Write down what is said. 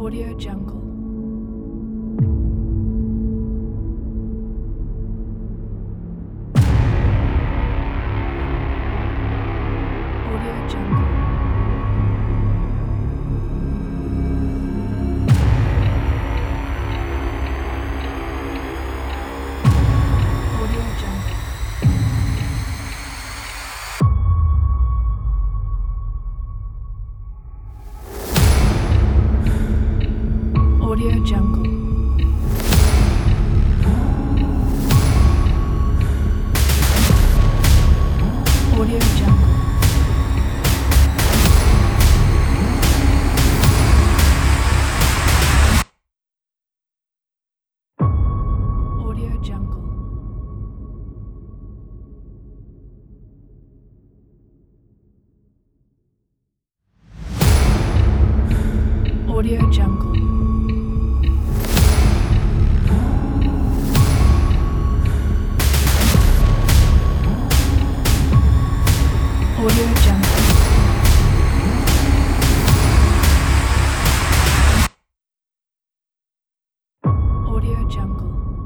Audio Jungle. Audio Jungle. Audio Jungle. Audio Jungle. Audio Jungle. Audio Jungle. Audio Jungle. Audio Jungle. Audio Jungle.